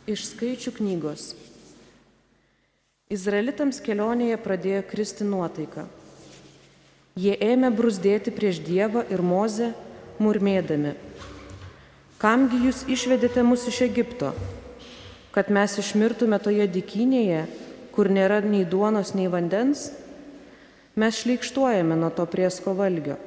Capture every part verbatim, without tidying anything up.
Iš Skaičių knygos. Izraelitams kelionėje pradėjo kristi nuotaika. Jie ėmė bruzdėti prieš Dievą ir Mozę, murmėdami: Kamgi jūs išvedėte mus iš Egipto, kad mes išmirtume toje dykynėje, kur nėra nei duonos, nei vandens? Mes šleikštuojame nuo to priesko valgio.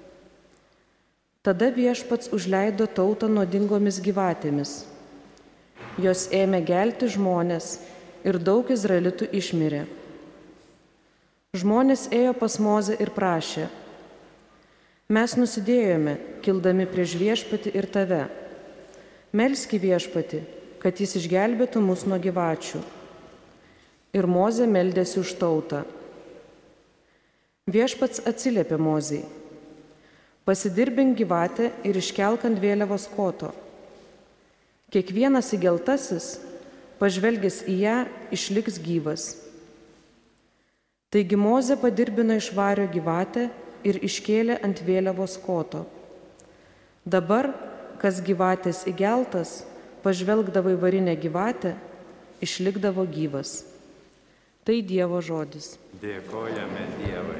Tada Viešpats užleido tautą nuodingomis gyvatėmis. Jos ėmė gelti žmonės ir daug izraelitų išmirė. Žmonės ėjo pas Mozę ir prašė: Mes nusidėjome, kildami prieš Viešpatį ir tave. Melski Viešpatį, kad jis išgelbėtų mus nuo gyvačių. Ir Mozė meldėsi už tautą. Viešpats atsiliepė Mozei: Pasidirbink gyvatę ir iškelk ant vėliavos koto. Kiekvienas įgeltasis, pažvelgęs į ją, išliks gyvas. Taigi Mozė padirbino iš vario gyvatę ir iškėlė ant vėliavos koto. Dabar, kas gyvatės įgeltas, pažvelgdavo į varinę gyvatę, išlikdavo gyvas. Tai Dievo žodis. Dėkojame Dievui.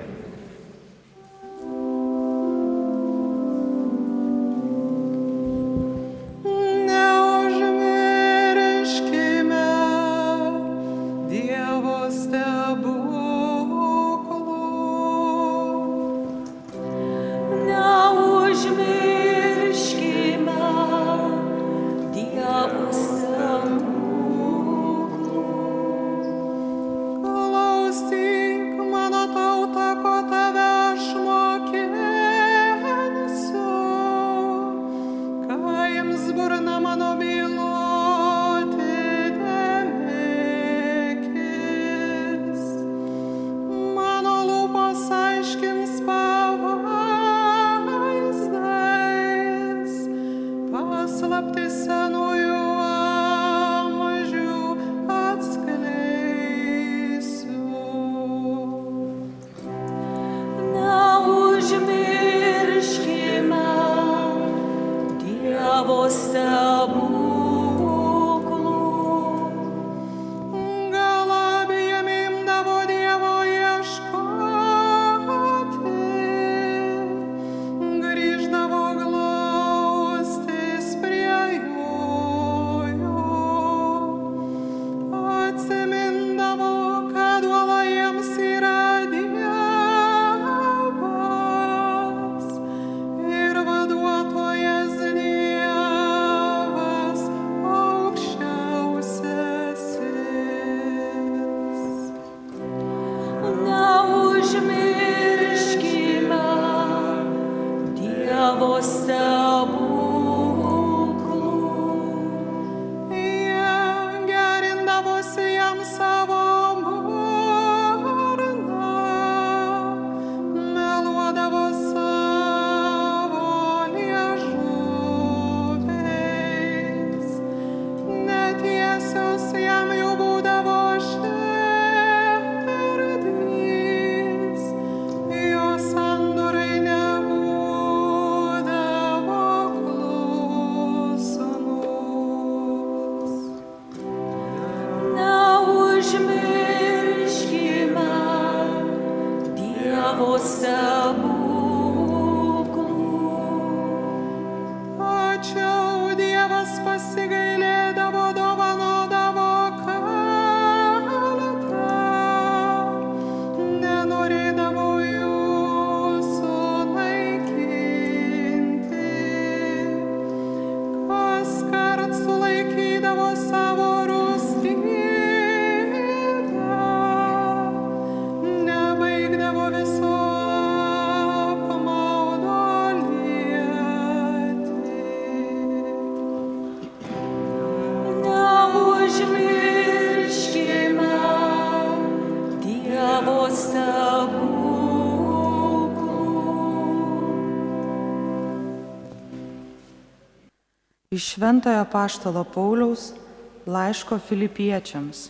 Iš Šventojo apaštalo Pauliaus laiško Filipiečiams.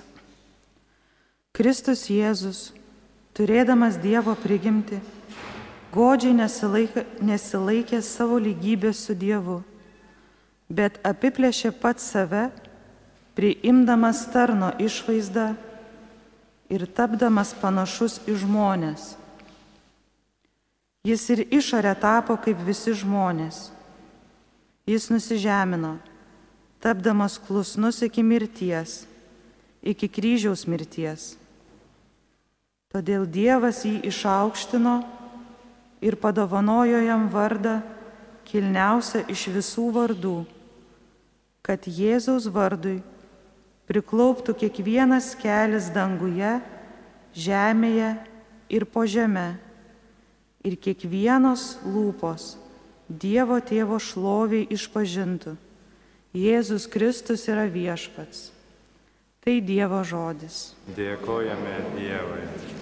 Kristus Jėzus, turėdamas Dievo prigimtį, godžiai nesilaikė, nesilaikė savo lygybės su Dievu, bet apiplėšė pats save priimdamas tarno išvaizdą ir tapdamas panašus į žmones. Jis ir išorę tapo kaip visi žmonės. Jis nusižemino, tapdamas klusnus iki mirties, iki kryžiaus mirties. Todėl Dievas jį išaukštino ir padovanojo jam vardą kilniausią iš visų vardų, kad Jėzaus vardui priklauptų kiekvienas kelis danguje, žemėje ir po žeme, ir kiekvienos lūpos Dievo Tėvo šloviai išpažintų: Jėzus Kristus yra viešpats. Tai Dievo žodis. Dėkojame Dievui.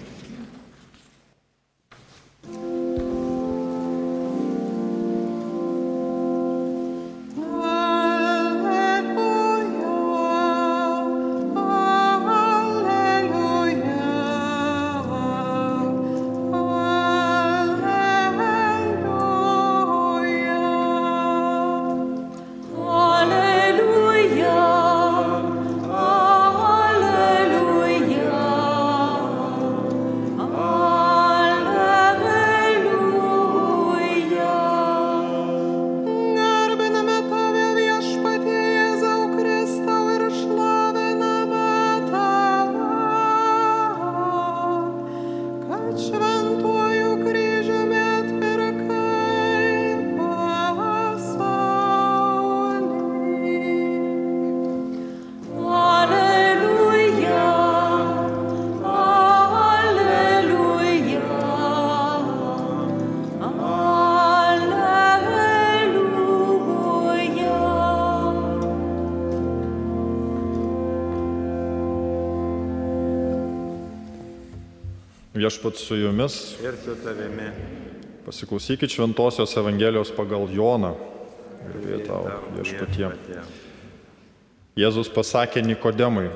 Viešpats su jumis. Ir su tavimi. Pasiklausykit Šventosios Evangelijos pagal Joną. Garbė tau, Viešpatie. Jėzus pasakė Nikodemui: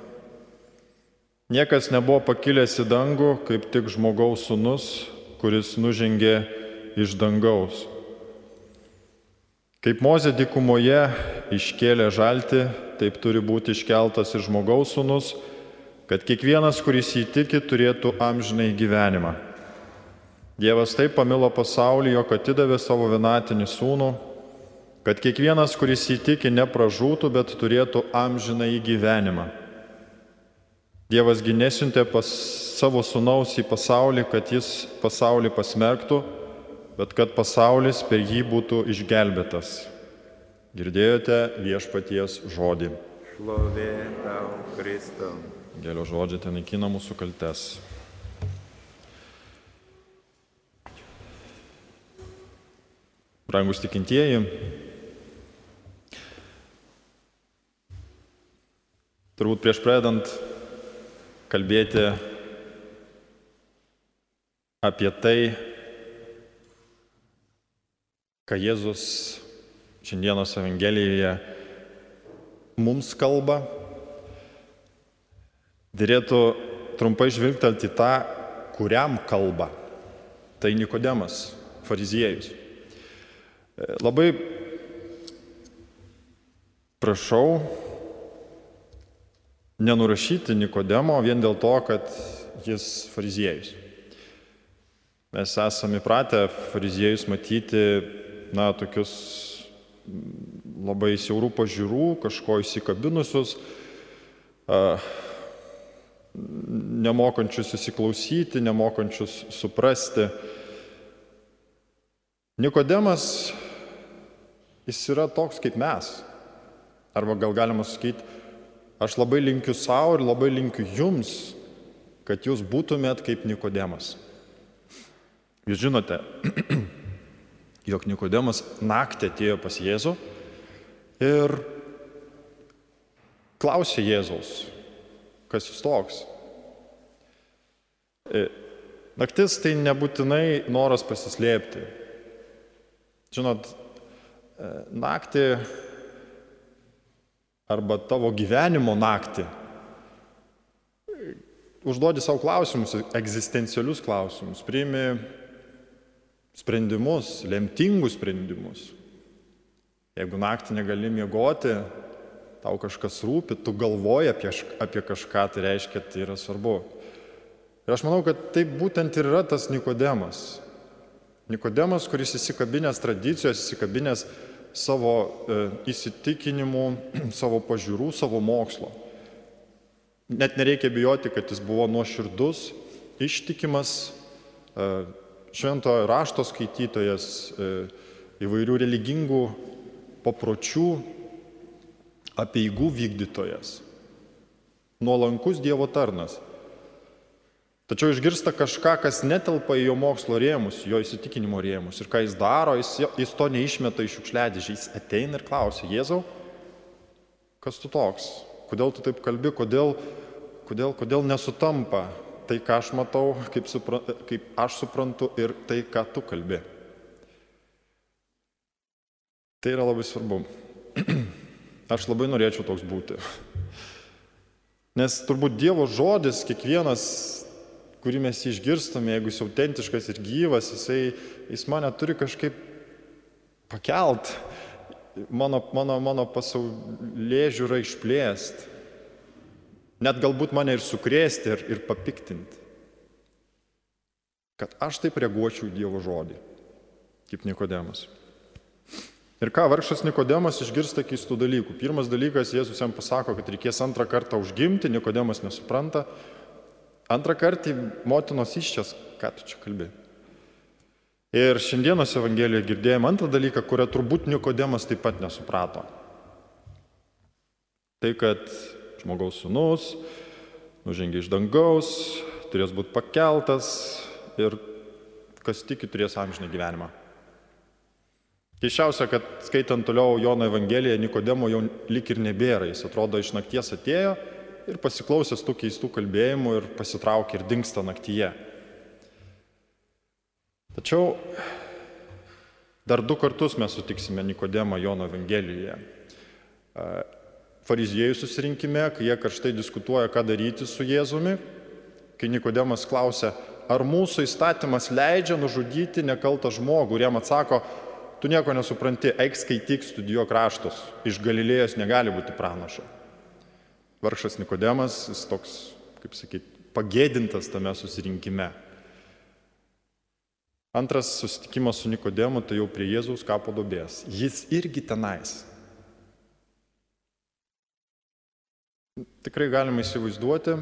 Niekas nebuvo pakilęs į dangų, kaip tik žmogaus sūnus, kuris nužengė iš dangaus. Kaip Mozė dykumoje iškėlė žaltį, taip turi būti iškeltas ir žmogaus sūnus, kad kiekvienas, kuris jį tiki, turėtų amžinai gyvenimą. Dievas taip pamilo pasaulį, jog atidavė savo vienatinį sūnų, kad kiekvienas, kuris jį tiki, nepražūtų, bet turėtų amžinai gyvenimą. Dievas gi nesiuntė pas savo sūnaus į pasaulį, kad jis pasaulį pasmerktų, bet kad pasaulis per jį būtų išgelbėtas. Girdėjote Viešpaties žodį. Šlovė tau, Kristau. Gėlio žodžiai ten naikina mūsų kaltes. Brangus tikintieji, turbūt prieš pradedant kalbėti apie tai, ką Jėzus šiandienos Evangelijoje mums kalba, derėtų trumpai žvilgtelti tą, kuriam kalba. Tai Nikodemas, fariziejus. Labai prašau nenurašyti Nikodemo vien dėl to, kad jis fariziejus. Mes esame įpratę fariziejus matyti, na, tokius labai siaurų pažiūrų, kažko įsikabinusius, nemokančius įsiklausyti, nemokančius suprasti. Nikodemas, jis yra toks kaip mes. Arba gal galima sakyti, aš labai linkiu savo ir labai linkiu jums, kad jūs būtumėt kaip Nikodemas. Jūs žinote, jog Nikodemas naktį atėjo pas Jėzų ir klausė Jėzaus, kas jis toks. Naktis tai nebūtinai noras pasislėpti. Žinot, naktį arba tavo gyvenimo naktį užduodi savo klausimus, egzistencialius klausimus, priimi sprendimus, lemtingus sprendimus. Jeigu naktį negali miegoti, tau kažkas rūpi, tu galvoji apie, apie kažką, tai reiškia, tai yra svarbu. Ir aš manau, kad tai būtent ir yra tas Nikodemas. Nikodemas, kuris įsikabinęs tradicijos, įsikabinęs savo e, įsitikinimų, savo pažiūrų, savo mokslo. Net nereikia bijoti, kad jis buvo nuoširdus, ištikimas, e, šventojo rašto skaitytojas, e, įvairių religingų papročių, apeigų vykdytojas, nuolankus Dievo tarnas. Tačiau išgirsta kažką, kas netelpa į jo mokslo rėmus, jo įsitikinimo rėmus. Ir ką jis daro, jis, jis to neišmeta iš šiukšliadėžės. Jis ateina ir klausia: Jėzau, kas tu toks? Kodėl tu taip kalbi? Kodėl, kodėl, kodėl nesutampa tai, ką aš matau, kaip, supra, kaip aš suprantu, ir tai, ką tu kalbi? Tai yra labai svarbu. Aš labai norėčiau toks būti. Nes turbūt Dievo žodis, kiekvienas, kurį mes išgirstame, jeigu jis autentiškas ir gyvas, jisai, jis mane turi kažkaip pakelt, mano, mano, mano pasaulėžiūrą išplėst, net galbūt mane ir sukrėsti ir, ir papiktinti. Kad aš taip reaguočiau į Dievo žodį, kaip Nikodemas. Ir ką, vargšas Nikodemas išgirsta keistų dalykų. Pirmas dalykas, Jėzus jam pasako, kad reikės antrą kartą užgimti, Nikodemas nesupranta. Antrą kartą motinos iščias, ką tu čia kalbi. Ir šiandienos Evangelijoje girdėjome antrą dalyką, kurią turbūt Nikodemas taip pat nesuprato. Tai, kad žmogaus sūnus nužengė iš dangaus, turės būti pakeltas ir kas tiki, turės amžiną gyvenimą. Keiščiausia, kad skaitant toliau Jono Evangeliją, Nikodemo jau lik ir nebėra. Jis atrodo iš nakties atėjo ir pasiklausęs tų keistų kalbėjimų ir pasitraukė ir dingsta naktyje. Tačiau dar du kartus mes sutiksime Nikodemą Jono Evangelijoje. Fariziejų susirinkime, kai jie karštai diskutuoja, ką daryti su Jėzumi, kai Nikodemas klausia, ar mūsų įstatymas leidžia nužudyti nekaltą žmogų, ir jam atsako, tu nieko nesupranti, eik skaityk, studijuok raštus, iš Galilėjos negali būti pranašo. Vargšas Nikodemas, jis toks, kaip sakyti, pagėdintas tame susirinkime. Antras susitikimas su Nikodemu, tai jau prie Jėzaus kapo duobės. Jis irgi tenais. Tikrai galima įsivaizduoti,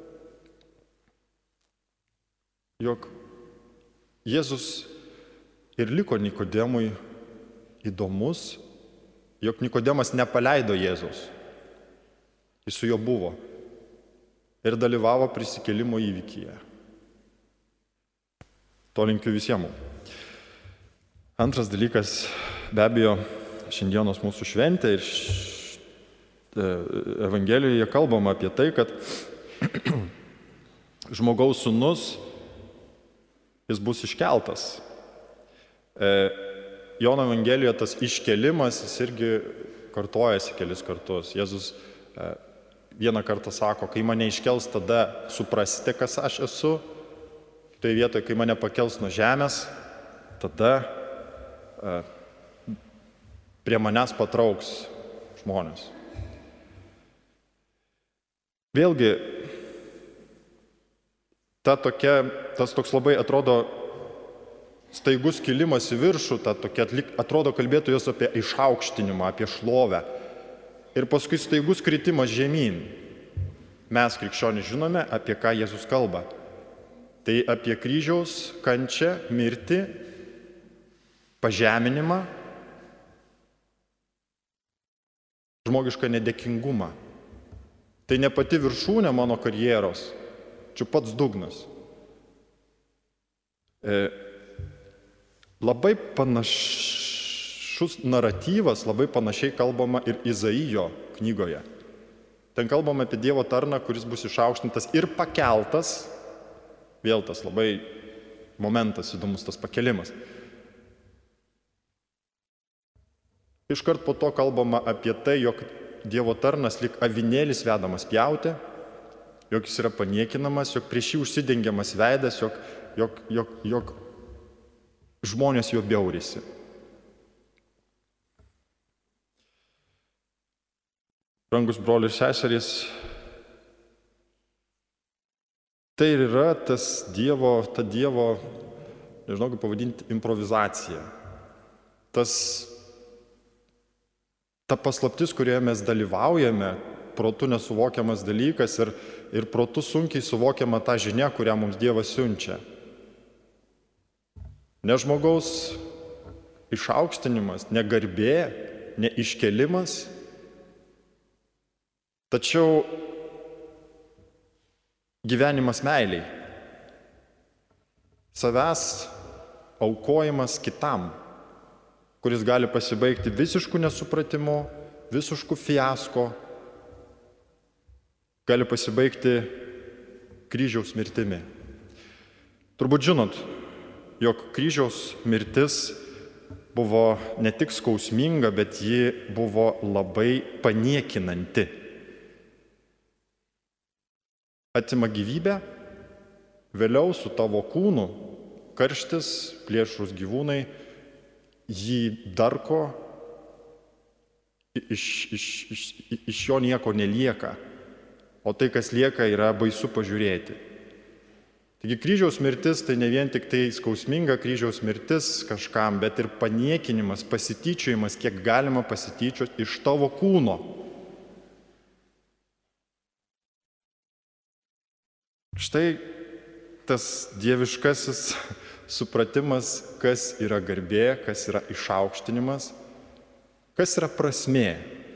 jog Jėzus ir liko Nikodemui įdomus, jog Nikodemas nepaleido Jėzaus. Jis su juo buvo ir dalyvavo prisikėlimo įvykyje. To linkiu visiems. Antras dalykas, be abejo, šiandienos mūsų šventė ir Evangelijoje kalbama apie tai, kad žmogaus sūnus, jis bus iškeltas. Jono Evangelijoje tas iškelimas, jis irgi kartojasi kelis kartus. Jėzus vieną kartą sako, kai mane iškels, tada suprasite, kas aš esu. Tai vietoje, kai mane pakels nuo žemės, tada prie manęs patrauks žmonės. Vėlgi, ta tokia, tas toks labai atrodo staigus kilimas į viršų, ta tokia atrodo kalbėtų jos apie išaukštinimą, apie šlovę. Ir paskui staigus kritimas žemyn. Mes, krikščionys, žinome, apie ką Jėzus kalba. Tai apie kryžiaus kančią, mirtį, pažeminimą, žmogišką nedėkingumą. Tai ne pati viršūnė mano karjeros, čia pats dugnas. E, labai panašus naratyvas, labai panašiai kalbama ir Izaijo knygoje. Ten kalbama apie Dievo tarną, kuris bus išaukštintas ir pakeltas. Vėl tas labai momentas įdomus, tas pakelimas. Iškart po to kalbama apie tai, jog Dievo tarnas lyg avinėlis vedamas pjauti, jog jis yra paniekinamas, jog prieš jį užsidengiamas veidas, jog, jog, jog, jog žmonės jo bjaurisi. Brangus broliai ir seserys, tai ir yra tas Dievo, ta Dievo, nežinau kaip pavadinti, improvizacija. Tas, ta paslaptis, kurioje mes dalyvaujame, protu nesuvokiamas dalykas ir, ir protu sunkiai suvokiama ta žinia, kurią mums Dievas siunčia. Ne žmogaus išaukštinimas, ne garbė, ne iškelimas, tačiau gyvenimas meiliai, savęs aukojimas kitam, kuris gali pasibaigti visišku nesupratimu, visišku fiasko, gali pasibaigti kryžiaus mirtimi. Turbūt žinot, jog kryžiaus mirtis buvo ne tik skausminga, bet ji buvo labai paniekinanti. Atima gyvybę, vėliau su tavo kūnu, karštis, plėšrūs gyvūnai, jį darko, iš, iš, iš, iš jo nieko nelieka, o tai, kas lieka, yra baisu pažiūrėti. Taigi kryžiaus mirtis tai ne vien tik tai skausminga kryžiaus mirtis kažkam, bet ir paniekinimas, pasityčiojimas, kiek galima pasityčioti iš tavo kūno. Štai tas dieviškasis supratimas, kas yra garbė, kas yra išaukštinimas, kas yra prasmė.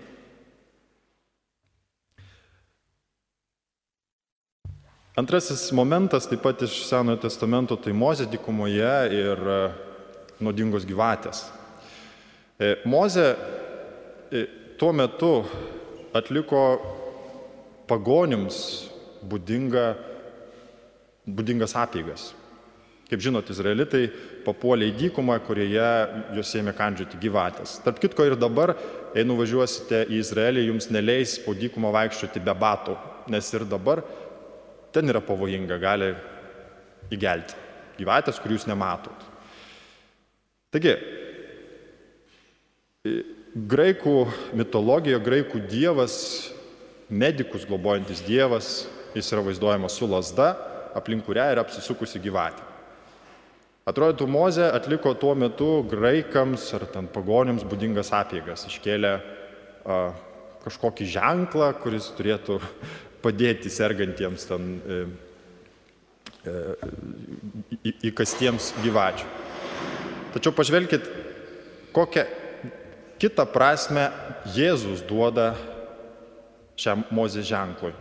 Antrasis momentas, taip pat iš Senojo testamento, tai Mozė dykumoje ir nuodingos gyvatės. Mozė tuo metu atliko pagonims būdinga, būdingas apeigas. Kaip žinot, izraelitai papuolė į dykumą, kurioje juos ėmė kandžioti gyvatės. Tarp kitko ir dabar, jei nuvažiuosite į Izraelį, jums neleis po dykumą vaikščioti be batų, nes ir dabar ten yra pavojinga, gali įgelti gyvatės, kurių jūs nematot. Taigi, graikų mitologija, graikų dievas, medikus globojantis dievas, jis yra vaizduojamas su lazda, aplink kurią yra apsisukusi gyvatė. Atrodytų, Mozė atliko tuo metu graikams ar ten pagonims būdingas apeigas, iškėlė a, kažkokį ženklą, kuris turėtų padėti sergantiems ten e, e, įkastiems gyvačių. Tačiau pažvelkit, kokią kitą prasmę Jėzus duoda šiam Mozės ženklui.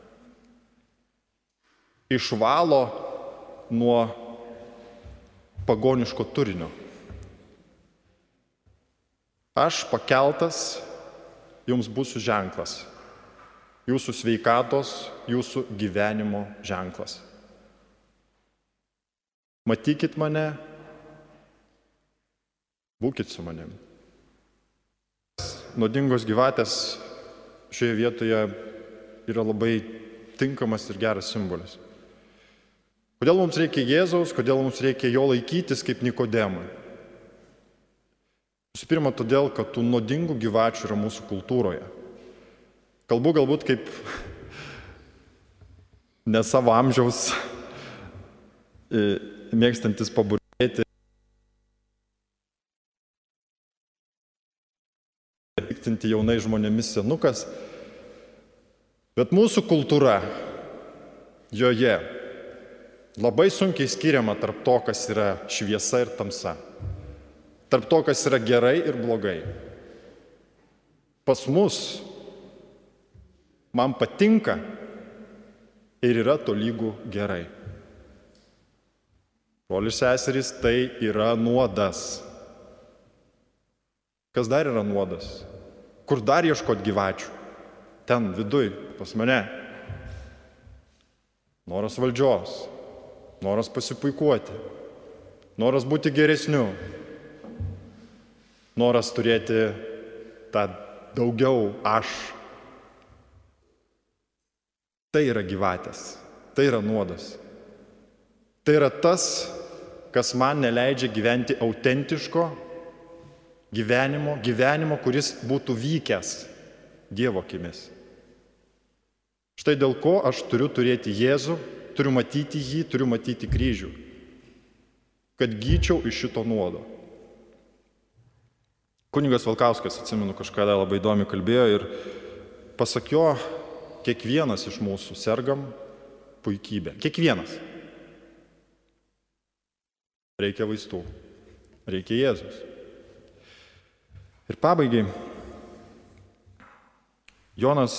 Išvalo nuo pagoniško turinio. Aš pakeltas, jums būsiu ženklas. Jūsų sveikatos, jūsų gyvenimo ženklas. Matykit mane, būkit su manim. Nuodingos gyvatės šioje vietoje yra labai tinkamas ir geras simbolis. Kodėl mums reikia Jėzaus, kodėl mums reikia jo laikytis kaip Nikodemui? Visų pirma, todėl, kad tų nuodingų gyvačių yra mūsų kultūroje. Kalbu galbūt kaip ne savo amžiaus mėgstantis paburbėti, piktinti jaunai žmonėmis senukas, bet mūsų kultūra, joje labai sunkiai skiriama tarp to, kas yra šviesa ir tamsa, tarp to, kas yra gerai ir blogai. Pas mus man patinka ir yra tolygų gerai. Broliai seserys, tai yra nuodas. Kas dar yra nuodas? Kur dar ieškot gyvačių? Ten viduj, pas mane. Noras valdžios, noras pasipuikuoti, noras būti geresniu, noras turėti tą daugiau aš. Tai yra gyvatės, tai yra nuodas. Tai yra tas, kas man neleidžia gyventi autentiško gyvenimo, gyvenimo, kuris būtų vykęs, Dievo akimis. Štai dėl ko aš turiu turėti Jėzų, turiu matyti jį, turiu matyti kryžių, kad gyčiau iš šito nuodo. Kunigas Valkauskas, atsimenu, kažkada labai įdomiai kalbėjo ir pasak jo, kiekvienas iš mūsų sergam puikybę. Kiekvienas. Reikia vaistų. Reikia Jėzus. Ir pabaigai, Jonas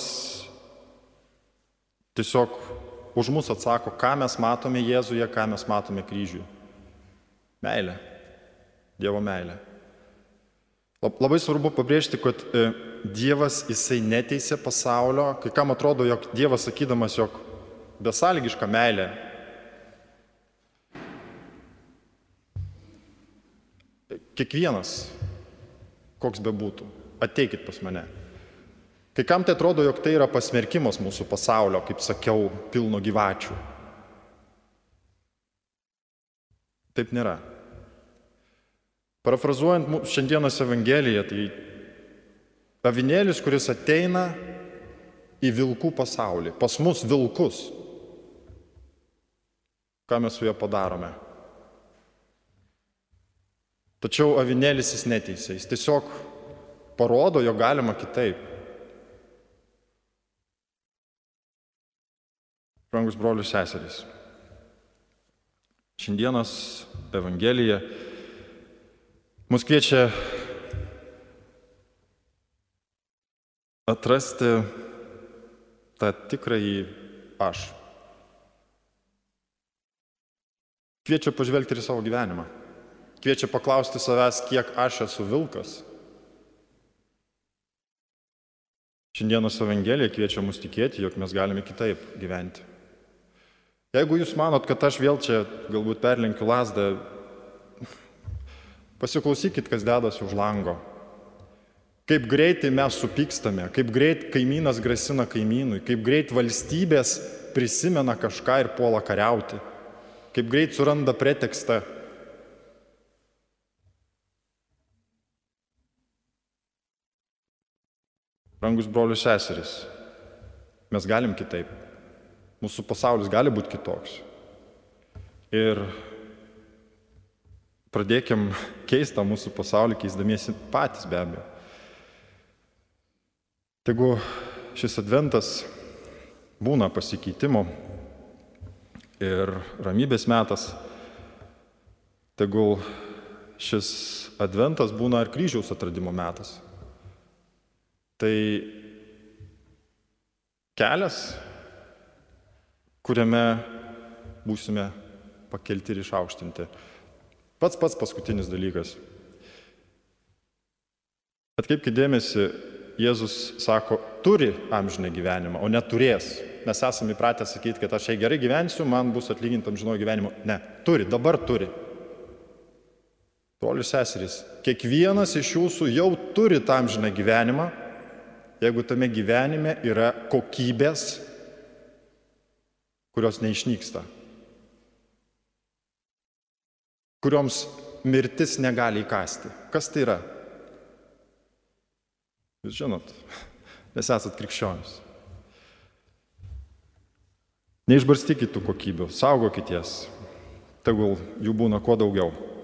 tiesiog už mus atsako, ką mes matome Jėzuje, ką mes matome kryžiuje. Meilė. Dievo meilė. Labai svarbu pabrėžti, kad Dievas, jisai neteisė pasaulio, kai kam atrodo, jog Dievas sakydamas, jog besąlygiška meilė kiekvienas, koks bebūtų, ateikit pas mane. Kai kam tai atrodo, jog tai yra pasmerkimas mūsų pasaulio, kaip sakiau, pilno gyvačių. Taip nėra. Parafrazuojant šiandienos Evangeliją, tai avinėlis, kuris ateina į vilkų pasaulį, pas mus vilkus. Ką mes su juo padarome? Tačiau avinėlis jis neteisė, jis tiesiog parodo, jog galima kitaip. Brangus brolius seserys, šiandienos Evangelija mus kviečia atrasti tą tikrąjį aš. Kviečia pažvelgti ir į savo gyvenimą. Kviečia paklausti savęs, kiek aš esu vilkas. Šiandienos Evangelija kviečia mus tikėti, jog mes galime kitaip gyventi. Jeigu jūs manot, kad aš vėl čia galbūt perlenkiu lazdą, pasiklausykit, kas dedasi už lango. Kaip greitai mes supykstame, kaip greit kaimynas grasina kaimynui, kaip greit valstybės prisimena kažką ir puola kariauti, kaip greit suranda pretekstą. Brangus brolius seserys, mes galim kitaip. Mūsų pasaulis gali būti kitoks. Ir pradėkim keistą mūsų pasaulį, keisdamiesi patys be abejo. Tegu šis adventas būna pasikeitimo ir ramybės metas, tegul šis adventas būna ir kryžiaus atradimo metas. Tai kelias, kuriame būsime pakelti ir išaukštinti. Pats pats paskutinis dalykas. Atkreipkite dėmesį, Jėzus sako, turi amžiną gyvenimą, o neturės. Mes esame įpratę sakyti, kad aš jei gerai gyvensiu, man bus atlyginta amžinojo gyvenimo. Ne, turi, dabar turi. Brolius seserys, kiekvienas iš jūsų jau turi tą amžiną gyvenimą, jeigu tame gyvenime yra kokybės, kurios neišnyksta, kurioms mirtis negali įkasti. Kas tai yra? Jūs žinot, nes esat krikščionis. Neišbarstykit tų kokybių, saugokit jas, tegul jų būna kuo daugiau.